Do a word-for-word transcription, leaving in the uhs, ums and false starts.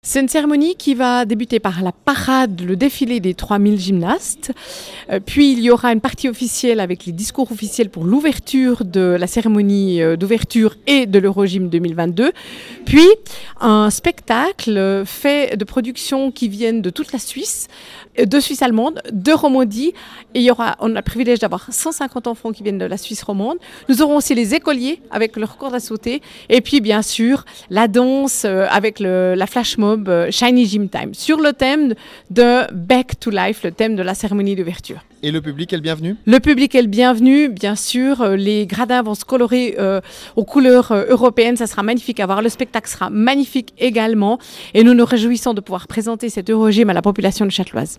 C'est une cérémonie qui va débuter par la parade, le défilé des trois mille gymnastes. Euh, puis il y aura une partie officielle avec les discours officiels pour l'ouverture de la cérémonie euh, d'ouverture et de l'Eurogym deux mille vingt-deux. Puis un spectacle fait de productions qui viennent de toute la Suisse, de Suisse allemande, de Romandie. Et il y aura, on a le privilège d'avoir cent cinquante enfants qui viennent de la Suisse romande. Nous aurons aussi les écoliers avec leur corde à sauter. Et puis bien sûr la danse euh, avec le, la flash mob Shiny Gym Time, sur le thème de Back to Life, le thème de la cérémonie d'ouverture. Et le public est le bienvenu ? Le public est le bienvenu, bien sûr. Les gradins vont se colorer euh, aux couleurs euh, européennes, ça sera magnifique à voir. Le spectacle sera magnifique également. Et nous nous réjouissons de pouvoir présenter cet Eurogym à la population de Châteloise.